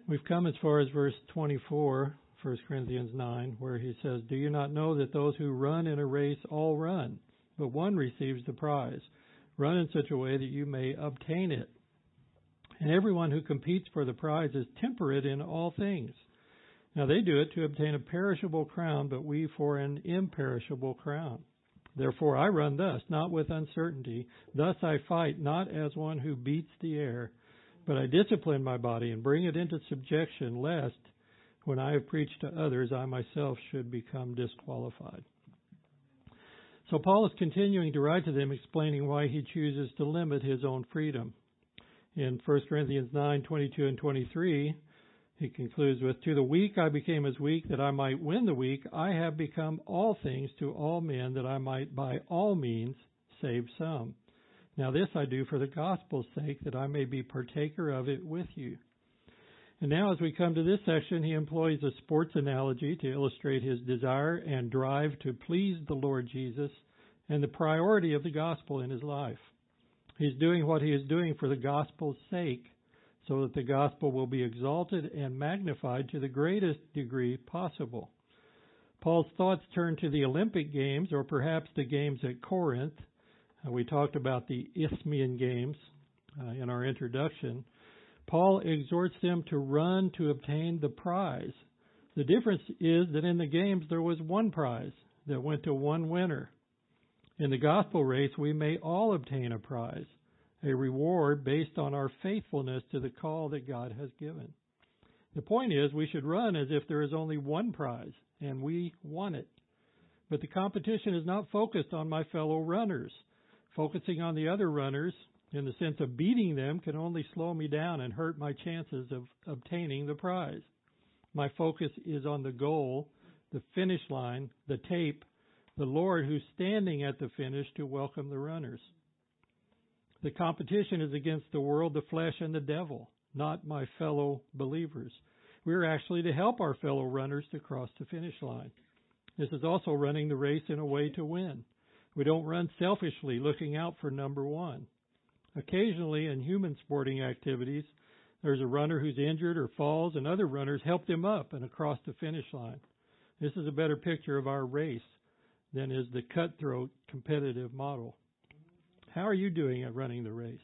We've come as far as verse 24, 1 Corinthians 9, where he says, "Do you not know that those who run in a race all run, but one receives the prize? Run in such a way that you may obtain it. And everyone who competes for the prize is temperate in all things. Now they do it to obtain a perishable crown, but we for an imperishable crown. Therefore I run thus, not with uncertainty. Thus I fight, not as one who beats the air, but I discipline my body and bring it into subjection, lest, when I have preached to others, I myself should become disqualified." So Paul is continuing to write to them, explaining why he chooses to limit his own freedom. In 1 Corinthians 9:22 and 23, he concludes with, "To the weak I became as weak, that I might win the weak. I have become all things to all men, that I might by all means save some. Now this I do for the gospel's sake, that I may be partaker of it with you." And now as we come to this section, he employs a sports analogy to illustrate his desire and drive to please the Lord Jesus and the priority of the gospel in his life. He's doing what he is doing for the gospel's sake, so that the gospel will be exalted and magnified to the greatest degree possible. Paul's thoughts turn to the Olympic Games, or perhaps the games at Corinth. We talked about the Isthmian Games in our introduction. Paul exhorts them to run to obtain the prize. The difference is that in the games there was one prize that went to one winner. In the gospel race, we may all obtain a prize, a reward based on our faithfulness to the call that God has given. The point is, we should run as if there is only one prize, and we want it. But the competition is not focused on my fellow runners. Focusing on the other runners, in the sense of beating them, can only slow me down and hurt my chances of obtaining the prize. My focus is on the goal, the finish line, the tape, the Lord who's standing at the finish to welcome the runners. The competition is against the world, the flesh, and the devil, not my fellow believers. We're actually to help our fellow runners to cross the finish line. This is also running the race in a way to win. We don't run selfishly, looking out for number one. Occasionally, in human sporting activities, there's a runner who's injured or falls, and other runners help them up and across the finish line. This is a better picture of our race than is the cutthroat competitive model. How are you doing at running the race?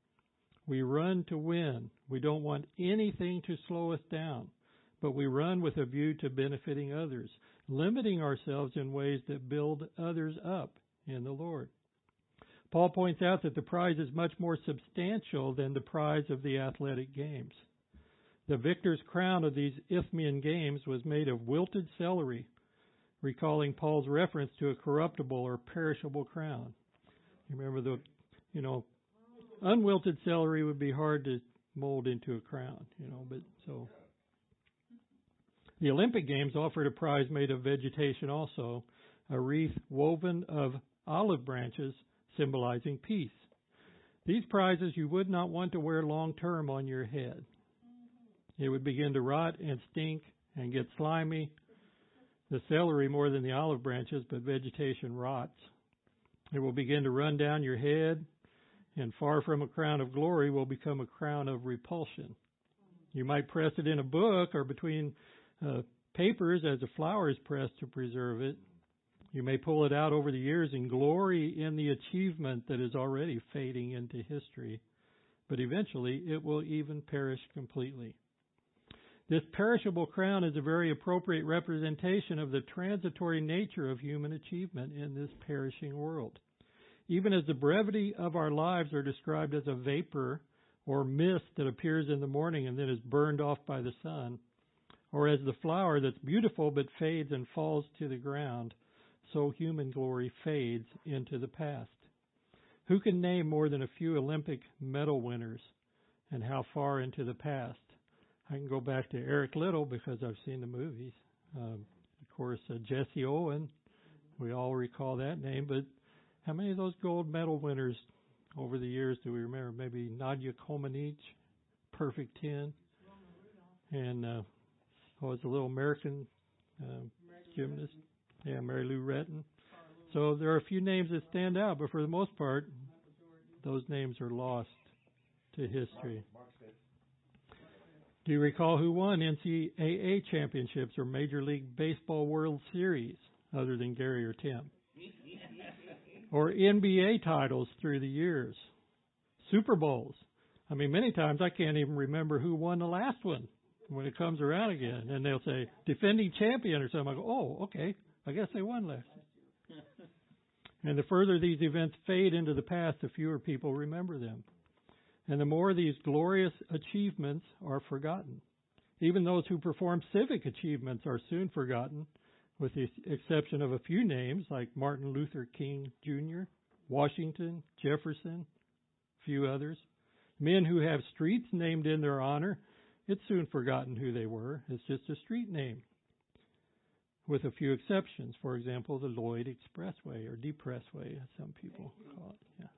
We run to win. We don't want anything to slow us down, but we run with a view to benefiting others, limiting ourselves in ways that build others up in the Lord. Paul points out that the prize is much more substantial than the prize of the athletic games. The victor's crown of these Isthmian games was made of wilted celery, recalling Paul's reference to a corruptible or perishable crown. You remember unwilted celery would be hard to mold into a crown, but so. The Olympic Games offered a prize made of vegetation also, a wreath woven of olive branches symbolizing peace. These prizes you would not want to wear long term on your head. It would begin to rot and stink and get slimy. The celery more than the olive branches, but vegetation rots. It will begin to run down your head, and far from a crown of glory will become a crown of repulsion. You might press it in a book or between papers as a flower is pressed to preserve it. You may pull it out over the years and glory in the achievement that is already fading into history, but eventually it will even perish completely. This perishable crown is a very appropriate representation of the transitory nature of human achievement in this perishing world. Even as the brevity of our lives are described as a vapor or mist that appears in the morning and then is burned off by the sun, or as the flower that's beautiful but fades and falls to the ground, so human glory fades into the past. Who can name more than a few Olympic medal winners, and how far into the past? I can go back to Eric Liddell because I've seen the movies. Of course, Jesse Owen, we all recall that name, but how many of those gold medal winners over the years do we remember? Maybe Nadia Comaneci, Perfect 10, and it's a little American gymnast. Yeah, Mary Lou Retton. So there are a few names that stand out, but for the most part, those names are lost to history. Do you recall who won NCAA championships or Major League Baseball World Series, other than Gary or Tim? Or NBA titles through the years? Super Bowls. I mean, many times I can't even remember who won the last one when it comes around again. And they'll say, defending champion or something. I go, oh, okay, I guess they won last year. And the further these events fade into the past, the fewer people remember them. And the more these glorious achievements are forgotten. Even those who perform civic achievements are soon forgotten, with the exception of a few names like Martin Luther King Jr., Washington, Jefferson, a few others. Men who have streets named in their honor, it's soon forgotten who they were. It's just a street name, with a few exceptions. For example, the Lloyd Expressway, or Depressway, as some people call it. Yeah.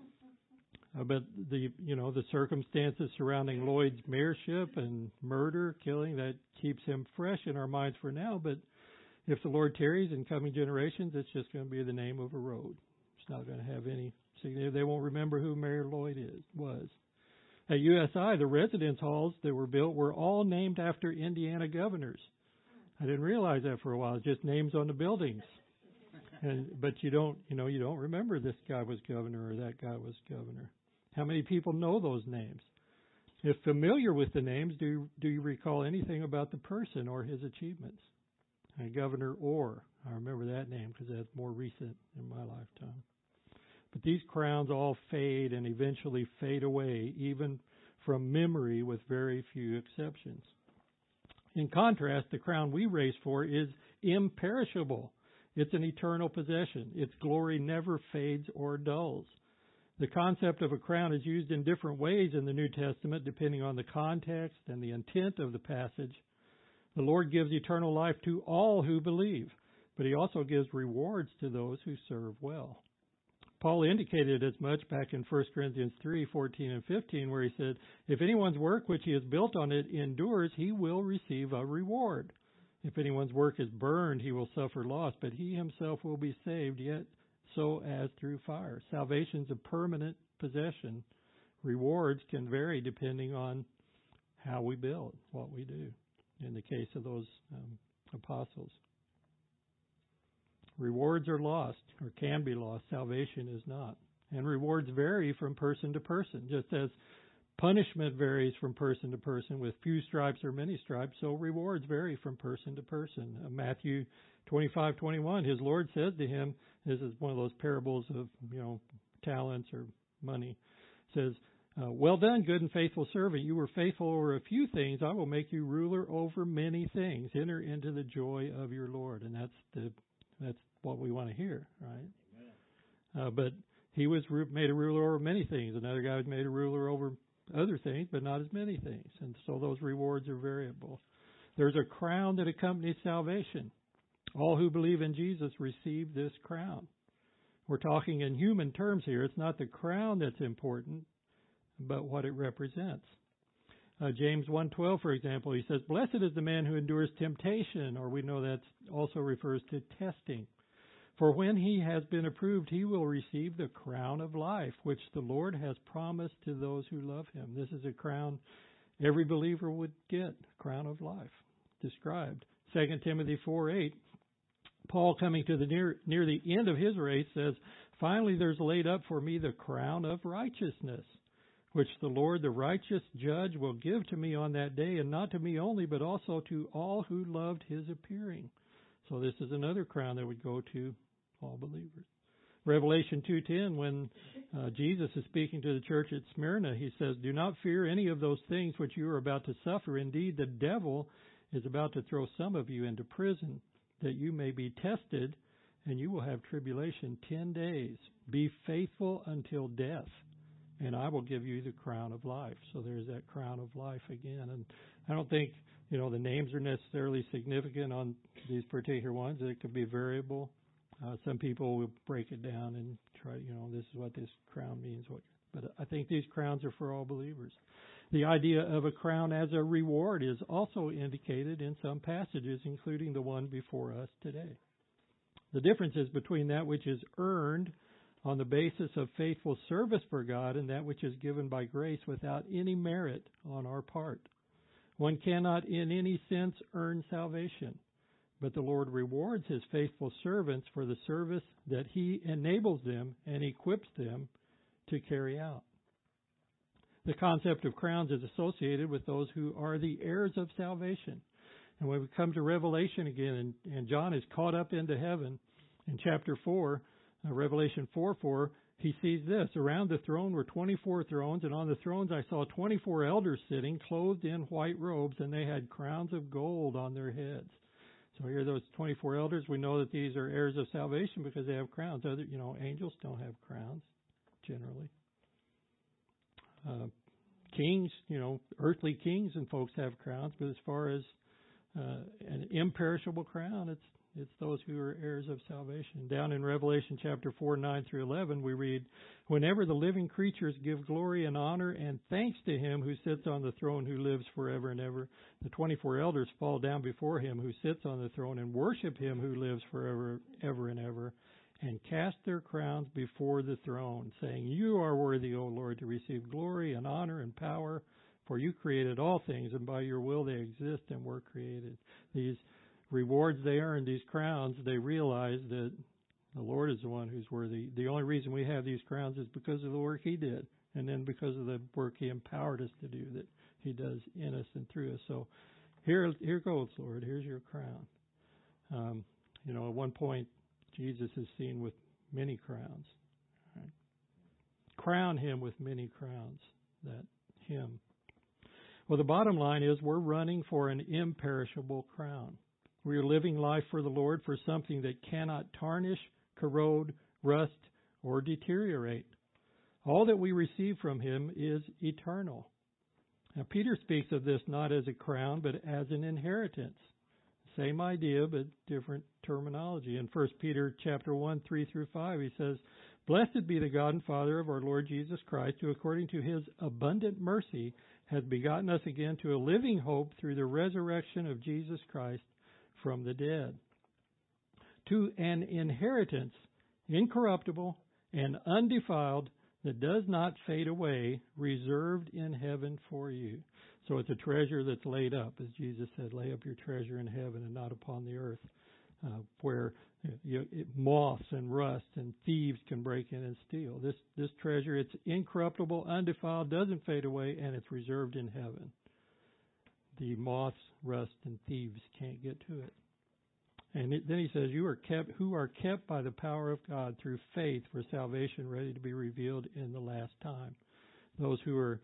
But the circumstances surrounding Lloyd's mayorship and murder, killing, that keeps him fresh in our minds for now. But if the Lord tarries in coming generations, it's just going to be the name of a road. It's not going to have any significance. They won't remember who Mayor Lloyd was. At USI, the residence halls that were built were all named after Indiana governors. I didn't realize that for a while. It's just names on the buildings. But you don't remember this guy was governor or that guy was governor. How many people know those names? If familiar with the names, do you recall anything about the person or his achievements? Governor Orr, I remember that name because that's more recent in my lifetime. But these crowns all fade and eventually fade away, even from memory, with very few exceptions. In contrast, the crown we race for is imperishable. It's an eternal possession. Its glory never fades or dulls. The concept of a crown is used in different ways in the New Testament, depending on the context and the intent of the passage. The Lord gives eternal life to all who believe, but He also gives rewards to those who serve well. Paul indicated as much back in 1 Corinthians 3:14 and 15, where he said, if anyone's work which he has built on it endures, he will receive a reward. If anyone's work is burned, he will suffer loss, but he himself will be saved, yet so as through fire. Salvation's a permanent possession. Rewards can vary depending on how we build, what we do, in the case of those apostles. Rewards are lost, or can be lost. Salvation is not. And rewards vary from person to person, just as punishment varies from person to person with few stripes or many stripes, so rewards vary from person to person. Matthew 25:21, his Lord says to him, this is one of those parables of, talents or money, says, well done, good and faithful servant. You were faithful over a few things. I will make you ruler over many things. Enter into the joy of your Lord. And that's what we want to hear, right? But he was made a ruler over many things. Another guy was made a ruler over other things, but not as many things. And so those rewards are variable. There's a crown that accompanies salvation. All who believe in Jesus receive this crown. We're talking in human terms here. It's not the crown that's important, but what it represents. James 1:12, for example, he says, blessed is the man who endures temptation, or we know that also refers to testing. For when he has been approved, he will receive the crown of life, which the Lord has promised to those who love him. This is a crown every believer would get, a crown of life, described. 2 Timothy 4:8, Paul, coming to the near the end of his race, says, finally there's laid up for me the crown of righteousness, which the Lord, the righteous judge, will give to me on that day, and not to me only, but also to all who loved his appearing. So this is another crown that would go to all believers. Revelation 2:10, when Jesus is speaking to the church at Smyrna, he says, do not fear any of those things which you are about to suffer. Indeed, the devil is about to throw some of you into prison, that you may be tested, and you will have tribulation 10 days. Be faithful until death, and I will give you the crown of life. So there's that crown of life again. And I don't think, the names are necessarily significant on these particular ones. It could be variable. Some people will break it down and try, this is what this crown means. But I think these crowns are for all believers. The idea of a crown as a reward is also indicated in some passages, including the one before us today. The difference is between that which is earned on the basis of faithful service for God and that which is given by grace without any merit on our part. One cannot in any sense earn salvation, but the Lord rewards His faithful servants for the service that He enables them and equips them to carry out. The concept of crowns is associated with those who are the heirs of salvation. And when we come to Revelation again, and John is caught up into heaven, in chapter 4, Revelation 4:4, he sees this. Around the throne were 24 thrones, and on the thrones I saw 24 elders sitting, clothed in white robes, and they had crowns of gold on their heads. So here are those 24 elders. We know that these are heirs of salvation because they have crowns. Other, angels don't have crowns, generally. Kings, earthly kings and folks have crowns, but as far as an imperishable crown, it's those who are heirs of salvation. Down in Revelation chapter 4, 9 through 11, we read, "Whenever the living creatures give glory and honor and thanks to Him who sits on the throne, who lives forever and ever, the 24 elders fall down before Him who sits on the throne and worship Him who lives forever, ever and ever, and cast their crowns before the throne, saying, 'You are worthy, O Lord, to receive glory and honor and power, for You created all things, and by Your will they exist and were created.'" These rewards they earn, these crowns, they realize that the Lord is the one who's worthy. The only reason we have these crowns is because of the work He did, and then because of the work He empowered us to do that He does in us and through us. So here goes, Lord. Here's your crown. At one point, Jesus is seen with many crowns. Right? Crown Him with many crowns. That Him. Well, the bottom line is we're running for an imperishable crown. We are living life for the Lord for something that cannot tarnish, corrode, rust, or deteriorate. All that we receive from Him is eternal. Now, Peter speaks of this not as a crown, but as an inheritance. Same idea, but different terminology. In 1 Peter chapter 1, 3 through 5, he says, "Blessed be the God and Father of our Lord Jesus Christ, who according to His abundant mercy has begotten us again to a living hope through the resurrection of Jesus Christ from the dead, to an inheritance incorruptible and undefiled that does not fade away, reserved in heaven for you." So it's a treasure that's laid up, as Jesus said, "Lay up your treasure in heaven and not upon the earth," where moths and rust and thieves can break in and steal. This treasure, it's incorruptible, undefiled, doesn't fade away, and it's reserved in heaven. The moths, rust, and thieves can't get to it. And then he says, "You are kept by the power of God through faith for salvation ready to be revealed in the last time." Those who are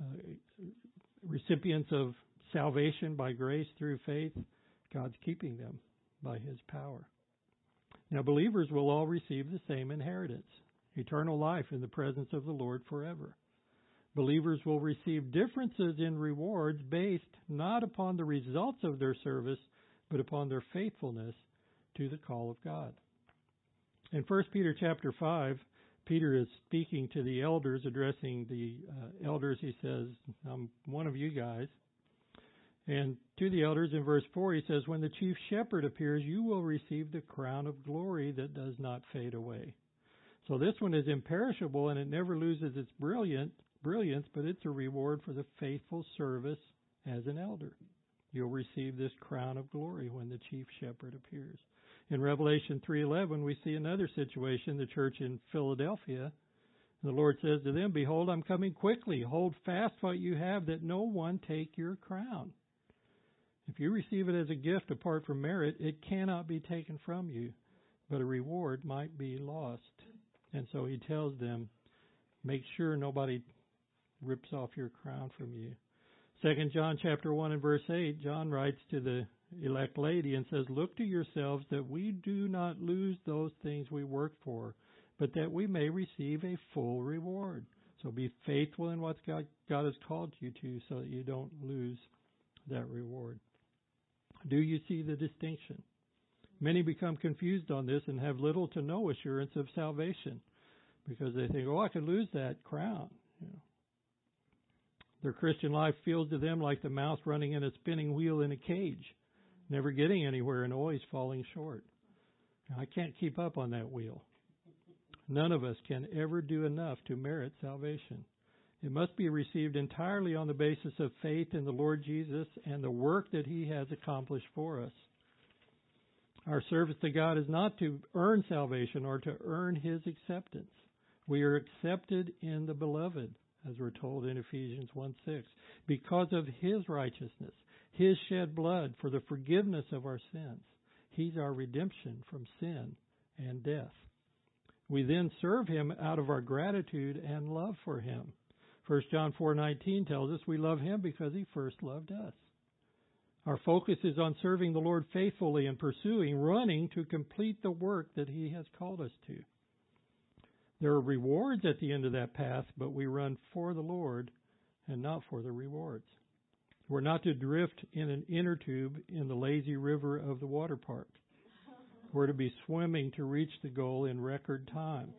recipients of salvation by grace through faith, God's keeping them by His power. Now, believers will all receive the same inheritance, eternal life in the presence of the Lord forever. Believers will receive differences in rewards based not upon the results of their service, but upon their faithfulness to the call of God. In 1 Peter chapter 5, Peter is speaking to the elders, addressing the elders. He says, "I'm one of you guys." And to the elders in verse 4, he says, "When the chief shepherd appears, you will receive the crown of glory that does not fade away." So this one is imperishable, and it never loses its brilliance, but it's a reward for the faithful service as an elder. You'll receive this crown of glory when the chief shepherd appears. In Revelation 3:11, we see another situation, the church in Philadelphia. The Lord says to them, "Behold, I'm coming quickly. Hold fast what you have, that no one take your crown." If you receive it as a gift apart from merit, it cannot be taken from you, but a reward might be lost. And so he tells them, make sure nobody rips off your crown from you. 2 John chapter 1 and verse 8, John writes to the elect lady and says, "Look to yourselves that we do not lose those things we work for, but that we may receive a full reward." So be faithful in what God has called you to so that you don't lose that reward. Do you see the distinction? Many become confused on this and have little to no assurance of salvation because they think, I could lose that crown. Their Christian life feels to them like the mouse running in a spinning wheel in a cage, never getting anywhere and always falling short. I can't keep up on that wheel. None of us can ever do enough to merit salvation. It must be received entirely on the basis of faith in the Lord Jesus and the work that He has accomplished for us. Our service to God is not to earn salvation or to earn His acceptance. We are accepted in the Beloved, as we're told in Ephesians 1:6, because of His righteousness, His shed blood for the forgiveness of our sins. He's our redemption from sin and death. We then serve Him out of our gratitude and love for Him. 1 John 4:19 tells us we love Him because He first loved us. Our focus is on serving the Lord faithfully and running to complete the work that He has called us to. There are rewards at the end of that path, but we run for the Lord and not for the rewards. We're not to drift in an inner tube in the lazy river of the water park. We're to be swimming to reach the goal in record time.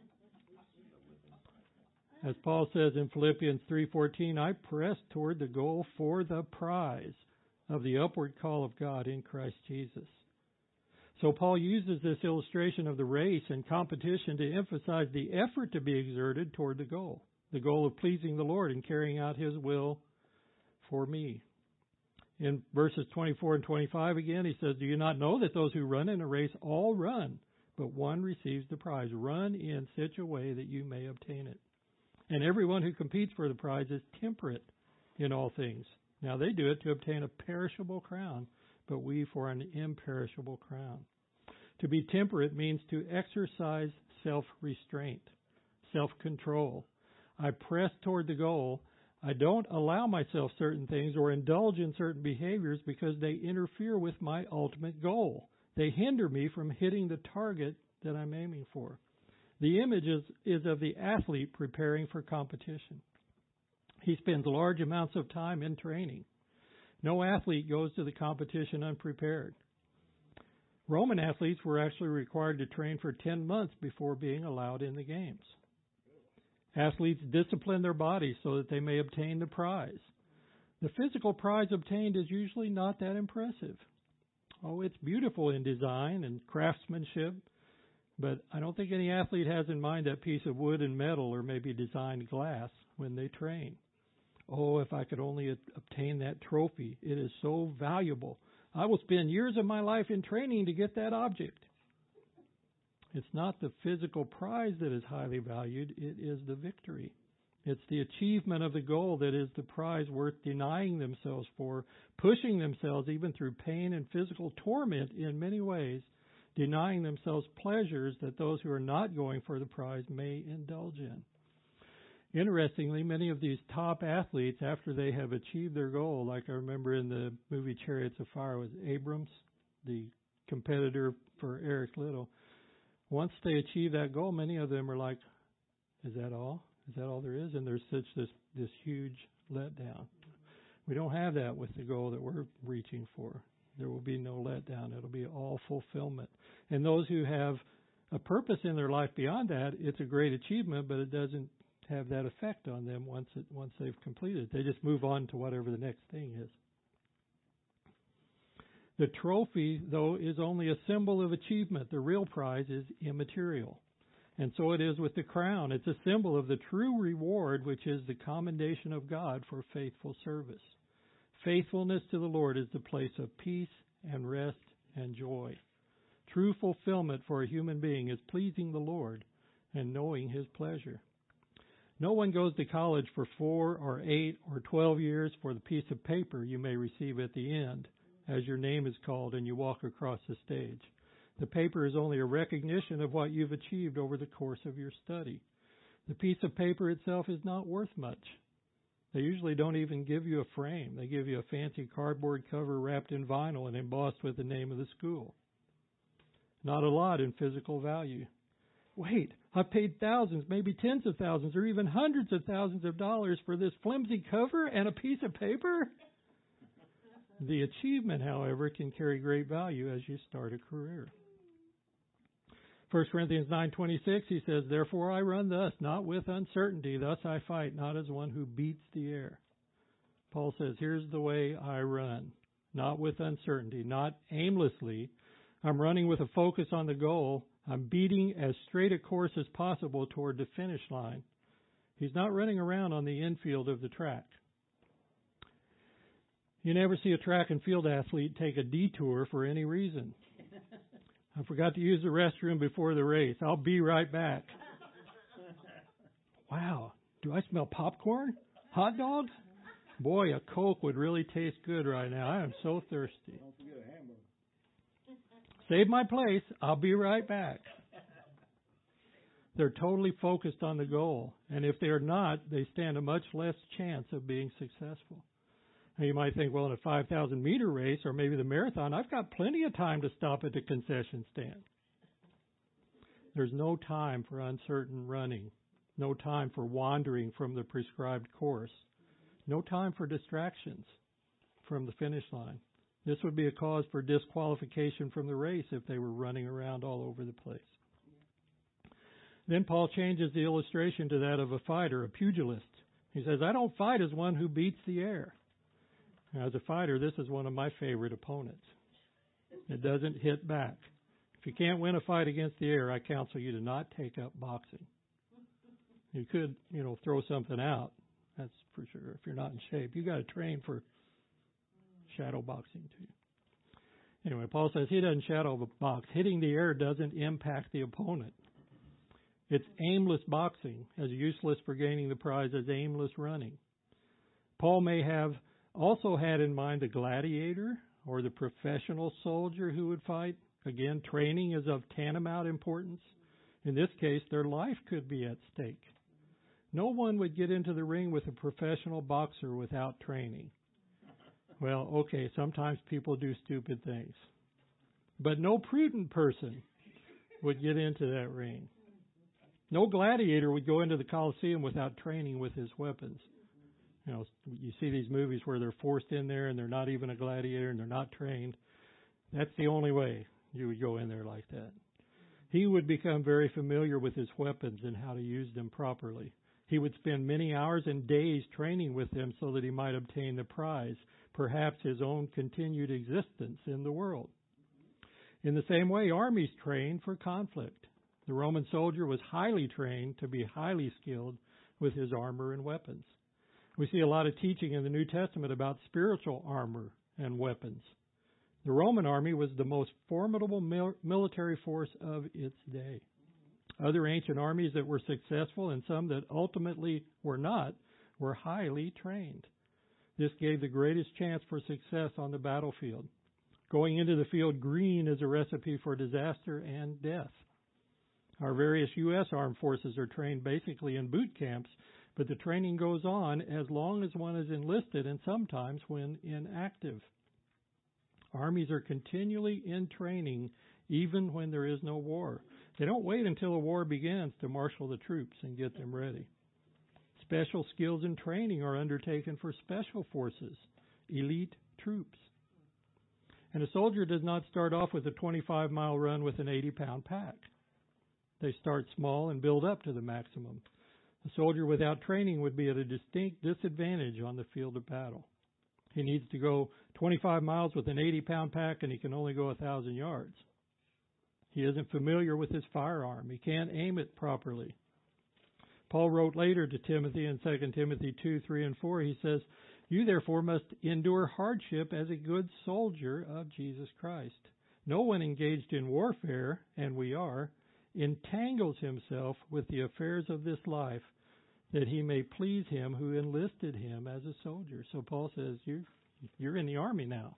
As Paul says in Philippians 3:14, I press toward the goal for the prize of the upward call of God in Christ Jesus. So Paul uses this illustration of the race and competition to emphasize the effort to be exerted toward the goal of pleasing the Lord and carrying out His will for me. In verses 24 and 25 again, he says, do you not know that those who run in a race all run, but one receives the prize? Run in such a way that you may obtain it. And everyone who competes for the prize is temperate in all things. Now they do it to obtain a perishable crown, but we for an imperishable crown. To be temperate means to exercise self-restraint, self-control. I press toward the goal. I don't allow myself certain things or indulge in certain behaviors because they interfere with my ultimate goal. They hinder me from hitting the target that I'm aiming for. The image is of the athlete preparing for competition. He spends large amounts of time in training. No athlete goes to the competition unprepared. Roman athletes were actually required to train for 10 months before being allowed in the games. Athletes discipline their bodies so that they may obtain the prize. The physical prize obtained is usually not that impressive. Oh, it's beautiful in design and craftsmanship, but I don't think any athlete has in mind that piece of wood and metal or maybe designed glass when they train. Oh, if I could only obtain that trophy. It is so valuable. I will spend years of my life in training to get that object. It's not the physical prize that is highly valued. It is the victory. It's the achievement of the goal that is the prize worth denying themselves for, pushing themselves even through pain and physical torment in many ways, denying themselves pleasures that those who are not going for the prize may indulge in. Interestingly, many of these top athletes, after they have achieved their goal, like I remember in the movie Chariots of Fire with Abrams, the competitor for Eric Liddell, once they achieve that goal, many of them are like, is that all? Is that all there is? And there's such this huge letdown. We don't have that with the goal that we're reaching for. There will be no letdown. It'll be all fulfillment. And those who have a purpose in their life beyond that, it's a great achievement, but it doesn't have that effect on them once they've completed it. They just move on to whatever the next thing is. The trophy, though, is only a symbol of achievement. The real prize is immaterial. And so it is with the crown. It's a symbol of the true reward, which is the commendation of God for faithful service. Faithfulness to the Lord is the place of peace and rest and joy. True fulfillment for a human being is pleasing the Lord and knowing His pleasure. No one goes to college for 4 or 8 or 12 years for the piece of paper you may receive at the end as your name is called and you walk across the stage. The paper is only a recognition of what you've achieved over the course of your study. The piece of paper itself is not worth much. They usually don't even give you a frame. They give you a fancy cardboard cover wrapped in vinyl and embossed with the name of the school. Not a lot in physical value. Wait, I've paid thousands, maybe tens of thousands, or even hundreds of thousands of dollars for this flimsy cover and a piece of paper? The achievement, however, can carry great value as you start a career. 1 Corinthians 9:26, he says, therefore I run thus, not with uncertainty, thus I fight, not as one who beats the air. Paul says, here's the way I run, not with uncertainty, not aimlessly. I'm running with a focus on the goal. I'm beating as straight a course as possible toward the finish line. He's not running around on the infield of the track. You never see a track and field athlete take a detour for any reason. I forgot to use the restroom before the race. I'll be right back. Wow, do I smell popcorn? Hot dogs? Boy, a Coke would really taste good right now. I am so thirsty. Don't forget a hamburger. Save my place. I'll be right back. They're totally focused on the goal. And if they're not, they stand a much less chance of being successful. Now you might think, well, in a 5,000 meter race or maybe the marathon, I've got plenty of time to stop at the concession stand. There's no time for uncertain running. No time for wandering from the prescribed course. No time for distractions from the finish line. This would be a cause for disqualification from the race if they were running around all over the place. Then Paul changes the illustration to that of a fighter, a pugilist. He says, I don't fight as one who beats the air. Now, as a fighter, this is one of my favorite opponents. It doesn't hit back. If you can't win a fight against the air, I counsel you to not take up boxing. You could, throw something out. That's for sure. If you're not in shape, you got to train for shadow boxing too. Anyway, Paul says he doesn't shadow box. Hitting the air doesn't impact the opponent. It's aimless boxing, as useless for gaining the prize as aimless running. Paul may have also had in mind the gladiator or the professional soldier who would fight. Again, training is of tantamount importance. In this case, their life could be at stake. No one would get into the ring with a professional boxer without training. Well, okay, sometimes people do stupid things. But no prudent person would get into that ring. No gladiator would go into the Colosseum without training with his weapons. You see these movies where they're forced in there and they're not even a gladiator and they're not trained. That's the only way you would go in there like that. He would become very familiar with his weapons and how to use them properly. He would spend many hours and days training with them so that he might obtain the prize, perhaps his own continued existence in the world. In the same way, armies train for conflict. The Roman soldier was highly trained to be highly skilled with his armor and weapons. We see a lot of teaching in the New Testament about spiritual armor and weapons. The Roman army was the most formidable military force of its day. Other ancient armies that were successful and some that ultimately were not were highly trained. This gave the greatest chance for success on the battlefield. Going into the field green is a recipe for disaster and death. Our various U.S. armed forces are trained basically in boot camps, but the training goes on as long as one is enlisted and sometimes when inactive. Armies are continually in training even when there is no war. They don't wait until a war begins to marshal the troops and get them ready. Special skills and training are undertaken for special forces, elite troops. And a soldier does not start off with a 25-mile run with an 80-pound pack. They start small and build up to the maximum. A soldier without training would be at a distinct disadvantage on the field of battle. He needs to go 25 miles with an 80-pound pack, and he can only go 1,000 yards. He isn't familiar with his firearm. He can't aim it properly. Paul wrote later to Timothy in 2 Timothy 2, 3, and 4, he says, "You therefore must endure hardship as a good soldier of Jesus Christ. No one engaged in warfare, and we are, entangles himself with the affairs of this life, that he may please him who enlisted him as a soldier." So Paul says, you're in the army now.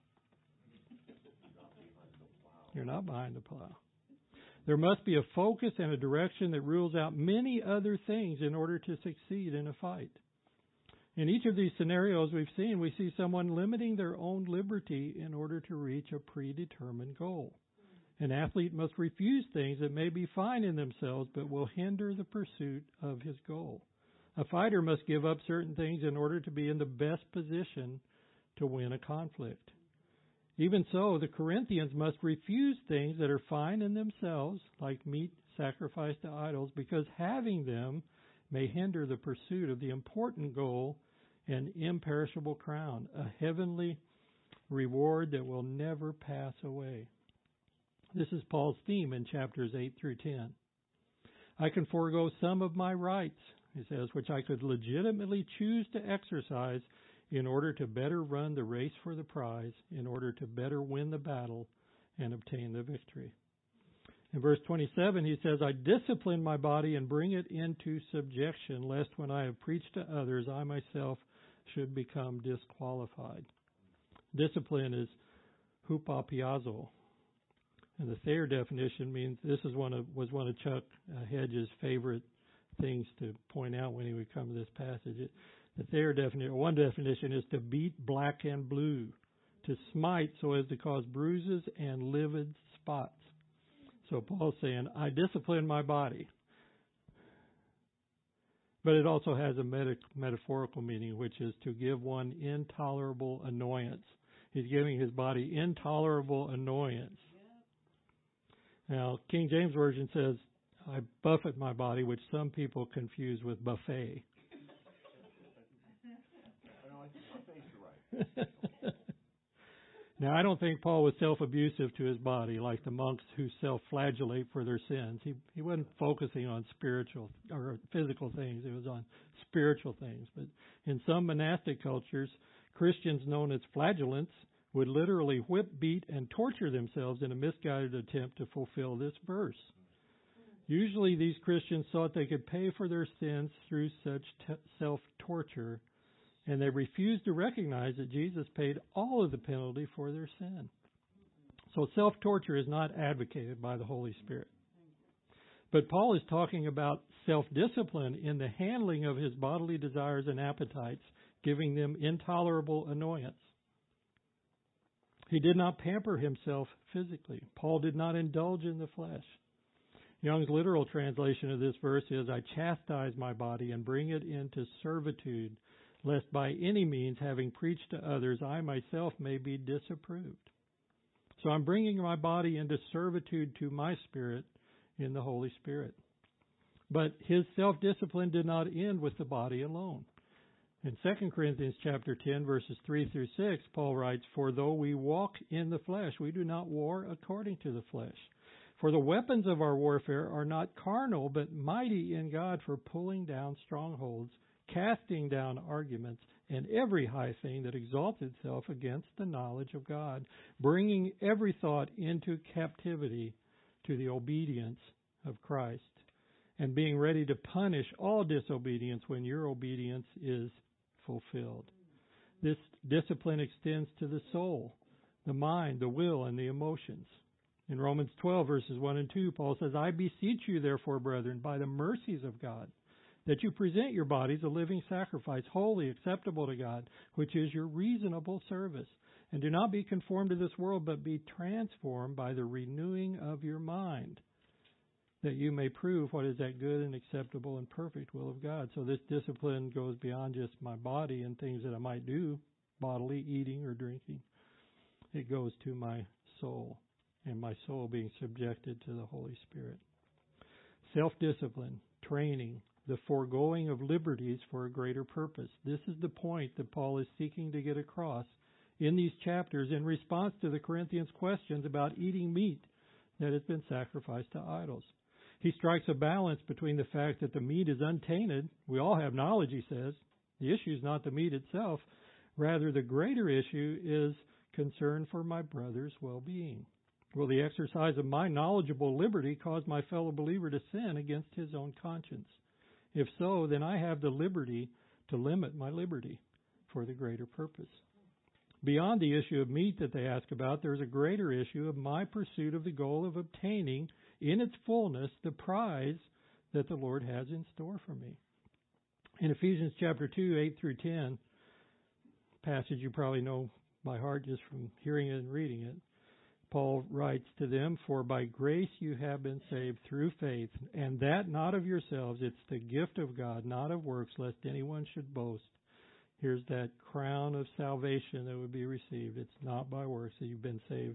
You're not behind the plow. There must be a focus and a direction that rules out many other things in order to succeed in a fight. In each of these scenarios we see someone limiting their own liberty in order to reach a predetermined goal. An athlete must refuse things that may be fine in themselves but will hinder the pursuit of his goal. A fighter must give up certain things in order to be in the best position to win a conflict. Even so, the Corinthians must refuse things that are fine in themselves, like meat sacrificed to idols, because having them may hinder the pursuit of the important goal, an imperishable crown, a heavenly reward that will never pass away. This is Paul's theme in chapters 8 through 10. I can forego some of my rights he says, which I could legitimately choose to exercise in order to better run the race for the prize, in order to better win the battle and obtain the victory. In verse 27, he says, I discipline my body and bring it into subjection, lest when I have preached to others, I myself should become disqualified. Discipline is hupapiazo. And the Thayer definition means, this was one of Chuck Hedges' favorite things to point out when he would come to this passage. The Thayer definition, one definition is to beat black and blue, to smite so as to cause bruises and livid spots. So Paul's saying, I discipline my body. But it also has a metaphorical meaning, which is to give one intolerable annoyance. He's giving his body intolerable annoyance. Now, King James Version says, I buffet my body, which some people confuse with buffet. Now, I don't think Paul was self-abusive to his body like the monks who self-flagellate for their sins. He wasn't focusing on spiritual or physical things. It was on spiritual things. But in some monastic cultures, Christians known as flagellants would literally whip, beat, and torture themselves in a misguided attempt to fulfill this verse. Usually these Christians thought they could pay for their sins through such self-torture, and they refused to recognize that Jesus paid all of the penalty for their sin. So self-torture is not advocated by the Holy Spirit. But Paul is talking about self-discipline in the handling of his bodily desires and appetites, giving them intolerable annoyance. He did not pamper himself physically. Paul did not indulge in the flesh. Young's literal translation of this verse is, I chastise my body and bring it into servitude, lest by any means, having preached to others, I myself may be disapproved. So I'm bringing my body into servitude to my spirit in the Holy Spirit. But his self-discipline did not end with the body alone. In 2 Corinthians chapter 10, verses 3 through 6, Paul writes, For though we walk in the flesh, we do not war according to the flesh. For the weapons of our warfare are not carnal, but mighty in God for pulling down strongholds, casting down arguments, and every high thing that exalts itself against the knowledge of God, bringing every thought into captivity to the obedience of Christ, and being ready to punish all disobedience when your obedience is fulfilled. This discipline extends to the soul, the mind, the will, and the emotions. In Romans 12, verses 1 and 2, Paul says, I beseech you, therefore, brethren, by the mercies of God, that you present your bodies a living sacrifice, holy, acceptable to God, which is your reasonable service. And do not be conformed to this world, but be transformed by the renewing of your mind, that you may prove what is that good and acceptable and perfect will of God. So this discipline goes beyond just my body and things that I might do, bodily, eating or drinking. It goes to my soul, and my soul being subjected to the Holy Spirit. Self-discipline, training, the foregoing of liberties for a greater purpose. This is the point that Paul is seeking to get across in these chapters in response to the Corinthians' questions about eating meat that has been sacrificed to idols. He strikes a balance between the fact that the meat is untainted. We all have knowledge, he says. The issue is not the meat itself. Rather, the greater issue is concern for my brother's well-being. Will the exercise of my knowledgeable liberty cause my fellow believer to sin against his own conscience? If so, then I have the liberty to limit my liberty for the greater purpose. Beyond the issue of meat that they ask about, there's a greater issue of my pursuit of the goal of obtaining in its fullness the prize that the Lord has in store for me. In Ephesians chapter 2, 8 through 10, passage you probably know by heart just from hearing it and reading it, Paul writes to them, For by grace you have been saved through faith, and that not of yourselves, it's the gift of God, not of works, lest anyone should boast. Here's that crown of salvation that would be received. It's not by works that you've been saved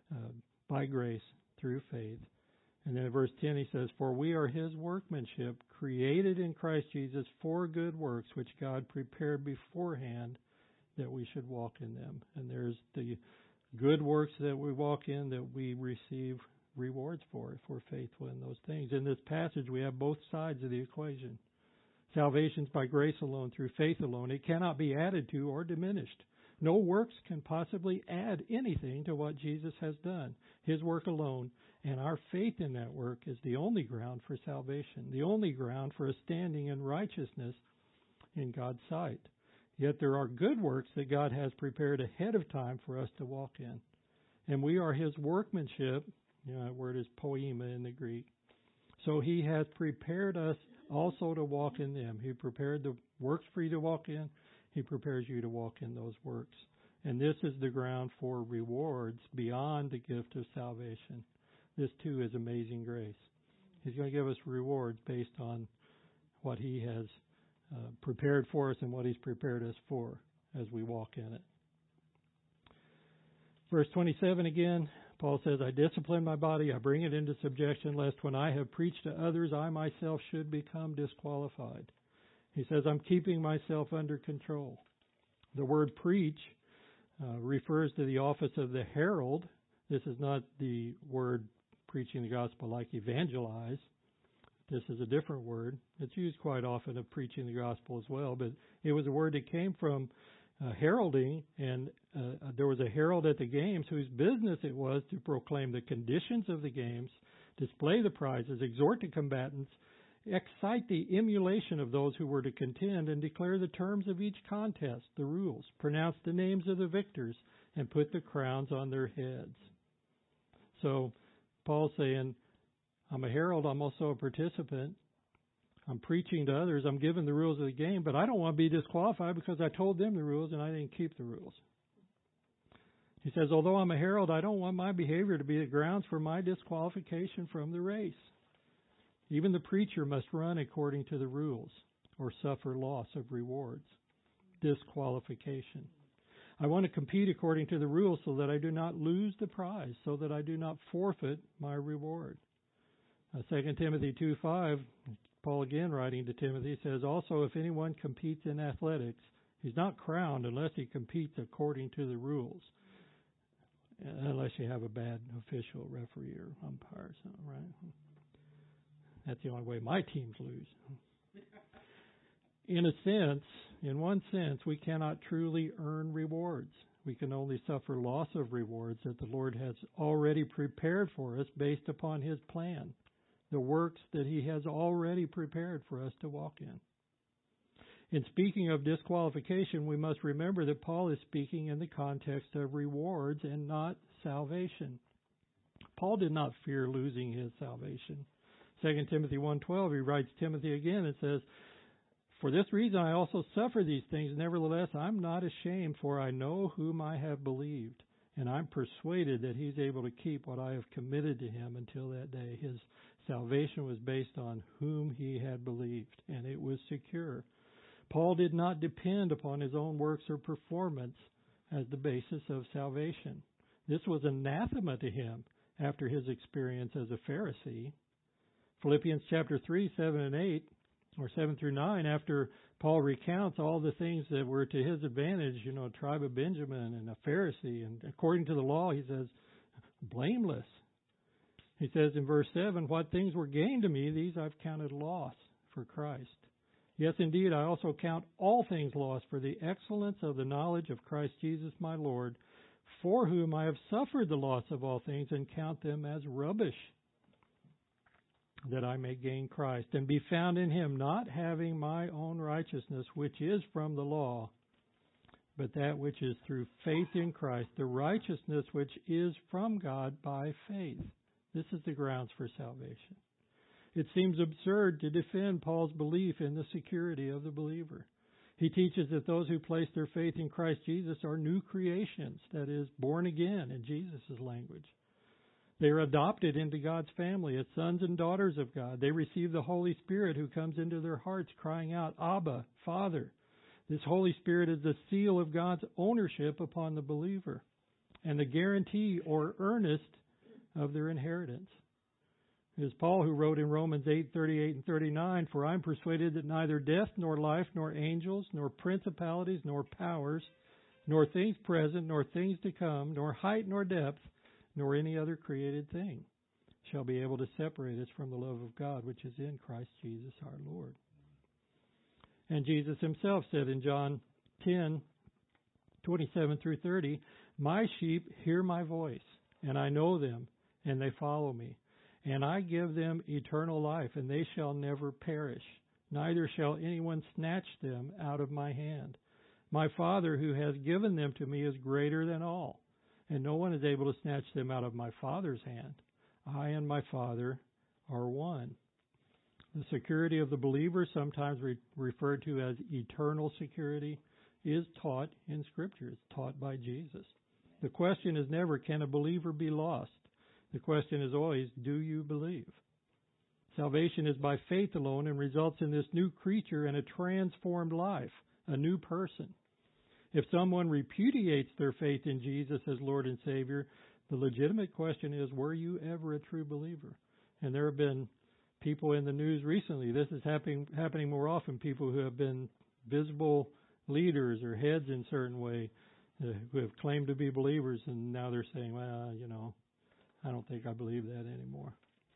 by grace through faith. And then in verse 10 he says, For we are his workmanship, created in Christ Jesus for good works, which God prepared beforehand that we should walk in them. And there's the good works that we walk in that we receive rewards for if we're faithful in those things. In this passage, we have both sides of the equation. Salvation is by grace alone, through faith alone. It cannot be added to or diminished. No works can possibly add anything to what Jesus has done. His work alone, and our faith in that work is the only ground for salvation, the only ground for a standing in righteousness in God's sight. Yet there are good works that God has prepared ahead of time for us to walk in. And we are His workmanship. That word is poema in the Greek. So He has prepared us also to walk in them. He prepared the works for you to walk in. He prepares you to walk in those works. And this is the ground for rewards beyond the gift of salvation. This too is amazing grace. He's going to give us rewards based on what He has prepared for us and what He's prepared us for as we walk in it. Verse 27 again, Paul says, I discipline my body, I bring it into subjection, lest when I have preached to others, I myself should become disqualified. He says, I'm keeping myself under control. The word preach refers to the office of the herald. This is not the word preaching the gospel like evangelize. This is a different word. It's used quite often of preaching the gospel as well, but it was a word that came from heralding, and there was a herald at the games whose business it was to proclaim the conditions of the games, display the prizes, exhort the combatants, excite the emulation of those who were to contend, and declare the terms of each contest, the rules, pronounce the names of the victors, and put the crowns on their heads. So Paul's saying, I'm a herald, I'm also a participant. I'm preaching to others, I'm giving the rules of the game, but I don't want to be disqualified because I told them the rules and I didn't keep the rules. He says, although I'm a herald, I don't want my behavior to be the grounds for my disqualification from the race. Even the preacher must run according to the rules or suffer loss of rewards. Disqualification. I want to compete according to the rules so that I do not lose the prize, so that I do not forfeit my reward. 2 Timothy 2:5, Paul again writing to Timothy says, also if anyone competes in athletics, he's not crowned unless he competes according to the rules. Unless you have a bad official, referee, or umpire or something, right? That's the only way my teams lose. In one sense, we cannot truly earn rewards. We can only suffer loss of rewards that the Lord has already prepared for us based upon His plan, the works that He has already prepared for us to walk in. In speaking of disqualification, we must remember that Paul is speaking in the context of rewards and not salvation. Paul did not fear losing his salvation. 2 Timothy 1:12, he writes Timothy again and says, for this reason I also suffer these things. Nevertheless, I'm not ashamed, for I know whom I have believed, and I'm persuaded that He's able to keep what I have committed to Him until that day. His salvation was based on whom he had believed, and it was secure. Paul did not depend upon his own works or performance as the basis of salvation. This was anathema to him after his experience as a Pharisee. Philippians chapter 3, 7 and 8, or 7 through 9, after Paul recounts all the things that were to his advantage, tribe of Benjamin and a Pharisee, and according to the law, he says, blameless. He says in verse 7, what things were gained to me, these I've counted loss for Christ. Yes, indeed, I also count all things lost for the excellence of the knowledge of Christ Jesus my Lord, for whom I have suffered the loss of all things and count them as rubbish, that I may gain Christ and be found in Him, not having my own righteousness, which is from the law, but that which is through faith in Christ, the righteousness which is from God by faith. This is the grounds for salvation. It seems absurd to defend Paul's belief in the security of the believer. He teaches that those who place their faith in Christ Jesus are new creations, that is, born again in Jesus' language. They are adopted into God's family as sons and daughters of God. They receive the Holy Spirit who comes into their hearts crying out, Abba, Father. This Holy Spirit is the seal of God's ownership upon the believer and the guarantee or earnest of their inheritance. It is Paul who wrote in Romans 8:38 and 39, for I am persuaded that neither death nor life nor angels nor principalities nor powers nor things present nor things to come nor height nor depth nor any other created thing shall be able to separate us from the love of God which is in Christ Jesus our Lord. And Jesus himself said in John 10:27 through 30, "My sheep hear my voice, and I know them, and they follow me. And I give them eternal life, and they shall never perish, neither shall anyone snatch them out of my hand. My Father who has given them to me is greater than all, and no one is able to snatch them out of my Father's hand. I and my Father are one." The security of the believer, sometimes referred to as eternal security, is taught in Scripture. It's taught by Jesus. The question is never, can a believer be lost? The question is always, do you believe? Salvation is by faith alone and results in this new creature and a transformed life, a new person. If someone repudiates their faith in Jesus as Lord and Savior, the legitimate question is, were you ever a true believer? And there have been people in the news recently. This is happening more often. People who have been visible leaders or heads in certain way who have claimed to be believers, and now they're saying, well, I don't think I believe that anymore.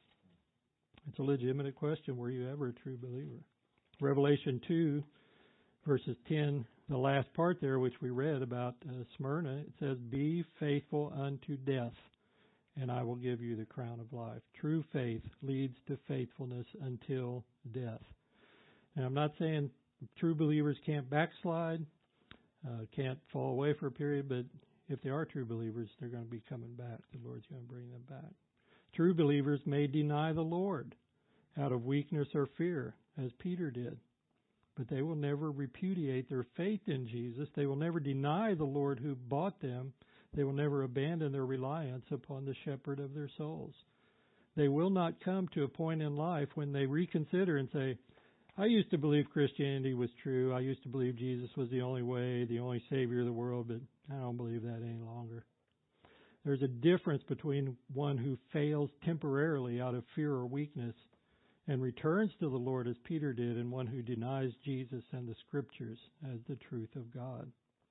It's a legitimate question. Were you ever a true believer? Revelation 2, verses 10, the last part there, which we read about Smyrna, it says, "Be faithful unto death, and I will give you the crown of life." True faith leads to faithfulness until death. Now, I'm not saying true believers can't backslide, can't fall away for a period, but if they are true believers, they're going to be coming back. The Lord's going to bring them back. True believers may deny the Lord out of weakness or fear, as Peter did, but they will never repudiate their faith in Jesus. They will never deny the Lord who bought them. They will never abandon their reliance upon the shepherd of their souls. They will not come to a point in life when they reconsider and say, I used to believe Christianity was true. I used to believe Jesus was the only way, the only Savior of the world, but I don't believe that any longer. There's a difference between one who fails temporarily out of fear or weakness and returns to the Lord as Peter did, and one who denies Jesus and the Scriptures as the truth of God.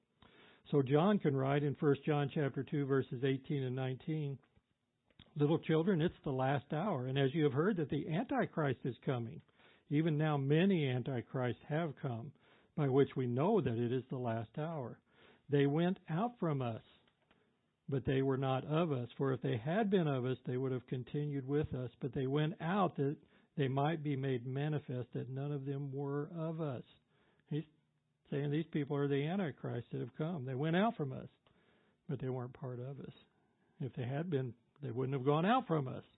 So John can write in 1 John chapter 2, verses 18 and 19, "Little children, it's the last hour, and as you have heard that the Antichrist is coming, even now many Antichrists have come, by which we know that it is the last hour. They went out from us, but they were not of us. For if they had been of us, they would have continued with us. But they went out that they might be made manifest that none of them were of us." He's saying these people are the Antichrists that have come. They went out from us, but they weren't part of us. If they had been, they wouldn't have gone out from us.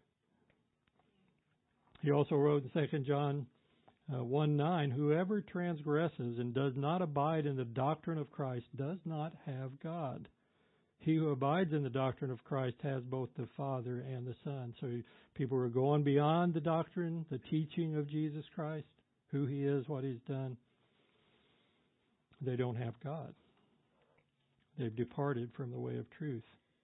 He also wrote in 2 John 1:9, "Whoever transgresses and does not abide in the doctrine of Christ does not have God. He who abides in the doctrine of Christ has both the Father and the Son." So people who are going beyond the doctrine, the teaching of Jesus Christ, who He is, what He's done, they don't have God. They've departed from the way of truth.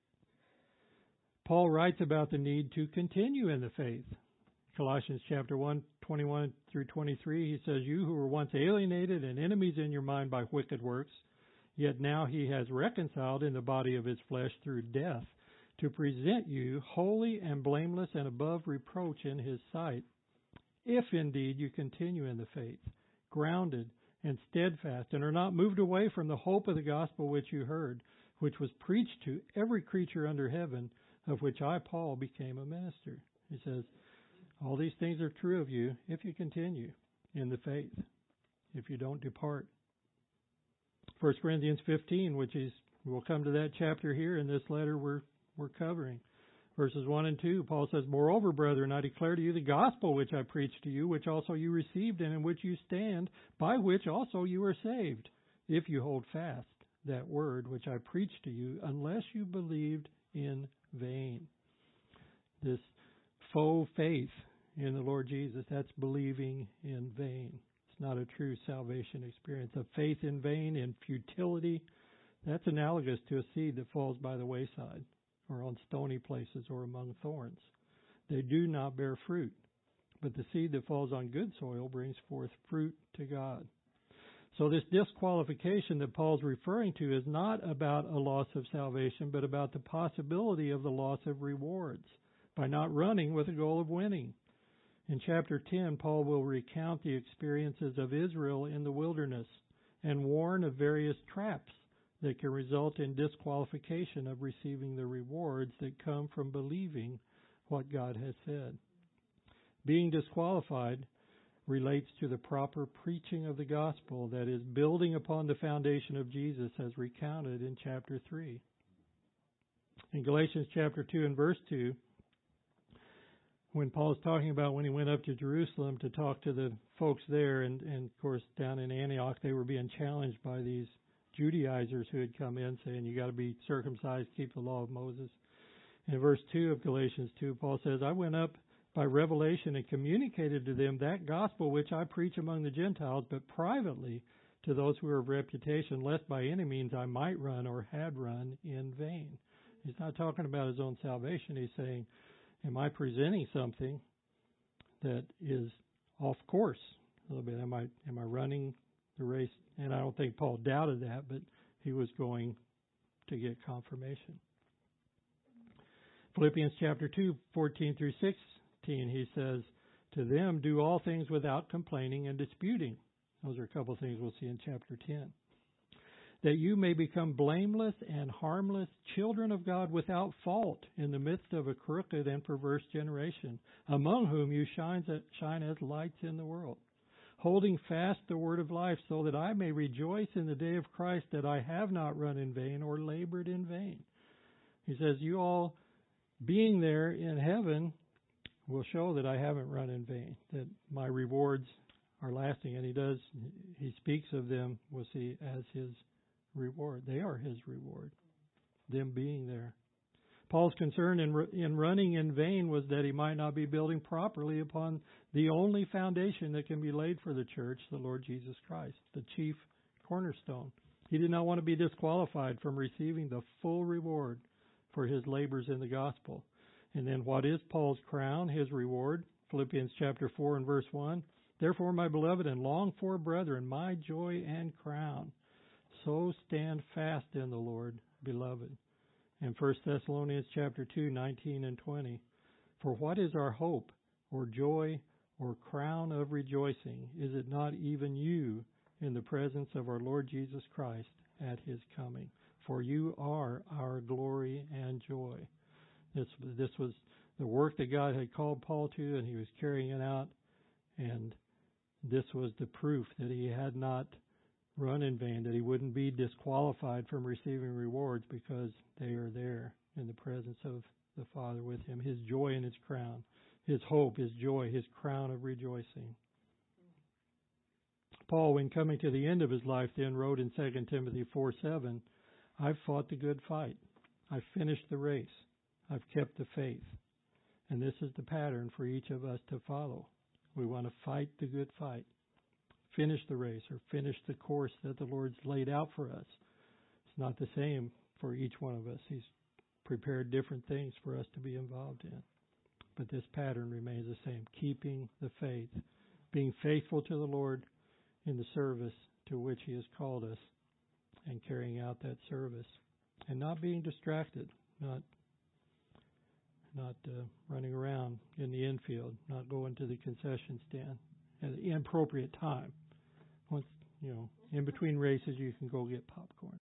Paul writes about the need to continue in the faith. Colossians chapter 1, 21 through 23, he says, "You who were once alienated and enemies in your mind by wicked works, yet now He has reconciled in the body of His flesh through death, to present you holy and blameless and above reproach in His sight, if indeed you continue in the faith, grounded and steadfast, and are not moved away from the hope of the gospel which you heard, which was preached to every creature under heaven, of which I, Paul, became a minister." He says, all these things are true of you if you continue in the faith, if you don't depart. 1 Corinthians 15, we'll come to that chapter here in this letter we're covering. Verses 1 and 2, Paul says, "Moreover, brethren, I declare to you the gospel which I preached to you, which also you received and in which you stand, by which also you are saved, if you hold fast that word which I preached to you, unless you believed in vain." This faux faith in the Lord Jesus, that's believing in vain. It's not a true salvation experience. A faith in vain, in futility, that's analogous to a seed that falls by the wayside, or on stony places, or among thorns. They do not bear fruit, but the seed that falls on good soil brings forth fruit to God. So this disqualification that Paul's referring to is not about a loss of salvation, but about the possibility of the loss of rewards by not running with the goal of winning. In chapter 10, Paul will recount the experiences of Israel in the wilderness and warn of various traps that can result in disqualification of receiving the rewards that come from believing what God has said. Being disqualified relates to the proper preaching of the gospel, that is, building upon the foundation of Jesus as recounted in chapter 3. In Galatians chapter 2 and verse 2, when Paul's talking about when he went up to Jerusalem to talk to the folks there, and of course down in Antioch they were being challenged by these Judaizers who had come in saying you got to be circumcised, keep the law of Moses. In verse 2 of Galatians 2, Paul says, I went up by revelation and communicated to them that gospel which I preach among the Gentiles, but privately to those who are of reputation, lest by any means I might run or had run in vain. He's not talking about his own salvation. He's saying, am I presenting something that is off course a little bit? Am I running the race? And I don't think Paul doubted that, but he was going to get confirmation. Philippians chapter 2, 14 through 16, he says, to them do all things without complaining and disputing. Those are a couple of things we'll see in chapter 10. That you may become blameless and harmless children of God without fault in the midst of a crooked and perverse generation, among whom you shine as lights in the world, holding fast the word of life, so that I may rejoice in the day of Christ that I have not run in vain or labored in vain. He says, you all being there in heaven will show that I haven't run in vain, that my rewards are lasting. And he speaks of them, we'll see, as his reward. They are his reward, them being there. Paul's concern in running in vain was that he might not be building properly upon the only foundation that can be laid for the church, the Lord Jesus Christ, the chief cornerstone. He did not want to be disqualified from receiving the full reward for his labors in the gospel. And then what is Paul's crown, his reward? Philippians chapter 4 and verse 1. Therefore, my beloved and longed for brethren, my joy and crown, so stand fast in the Lord, beloved. And 1 Thessalonians chapter 2, 19 and 20. For what is our hope, or joy, or crown of rejoicing? Is it not even you in the presence of our Lord Jesus Christ at his coming? For you are our glory and joy. This was the work that God had called Paul to, and he was carrying it out. And this was the proof that he had not run in vain, that he wouldn't be disqualified from receiving rewards because they are there in the presence of the Father with him. His joy and his crown, his hope, his joy, his crown of rejoicing. Paul, when coming to the end of his life, then wrote in 2 Timothy 4:7, I've fought the good fight. I've finished the race. I've kept the faith. And this is the pattern for each of us to follow. We want to fight the good fight. Finish the race, or finish the course that the Lord's laid out for us. It's not the same for each one of us. He's prepared different things for us to be involved in. But this pattern remains the same. Keeping the faith. Being faithful to the Lord in the service to which he has called us, and carrying out that service. And not being distracted. Not running around in the infield. Not going to the concession stand at the inappropriate time. Once, in between races, you can go get popcorn.